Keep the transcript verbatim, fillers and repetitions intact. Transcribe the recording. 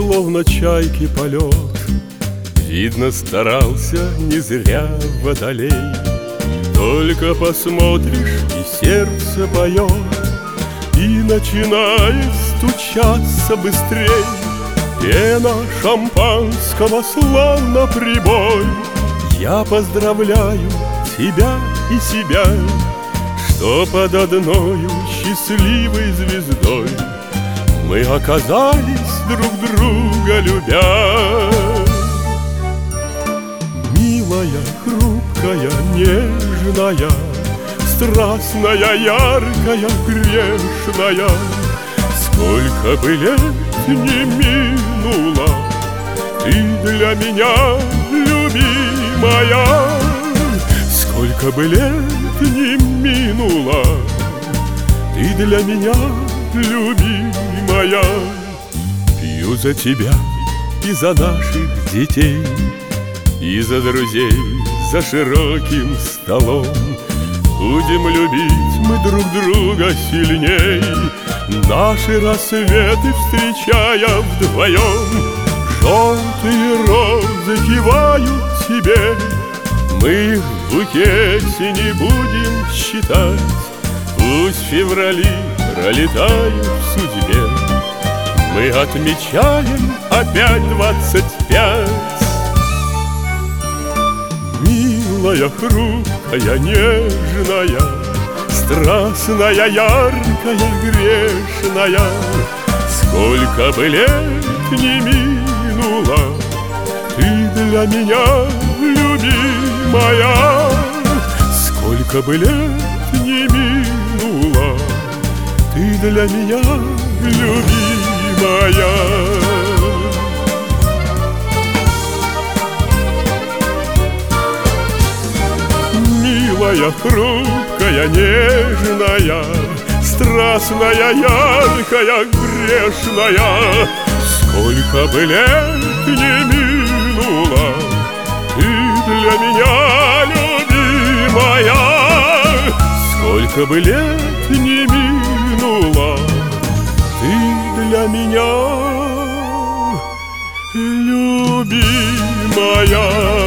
словно чайки полет. Видно, старался не зря водолей. Только посмотришь, и сердце поет, и начинает стучаться быстрей. Пена шампанского словно прибой. Я поздравляю тебя и себя, что под одною счастливой звездой мы оказались друг друга любя. Милая, хрупкая, нежная, страстная, яркая, грешная, сколько бы лет не минуло, ты для меня любимая. Сколько бы лет не минуло, ты для меня любимая. Пью за тебя и за наших детей, и за друзей за широким столом. Будем любить мы друг друга сильней, наши рассветы встречая вдвоем. Желтые розы кивают тебе, мы их в букете не будем считать. Пусть феврали пролетают в судьбе, мы отмечаем опять двадцать пять. Милая, хрупкая, нежная, страстная, яркая, грешная, сколько бы лет не минуло, ты для меня любимая. Сколько бы лет не минуло, ты для меня любимая. Милая, хрупкая, нежная, страстная, яркая, грешная, сколько бы лет не минуло, ты для меня любимая. Сколько бы лет не минуло, ты для меня любимая.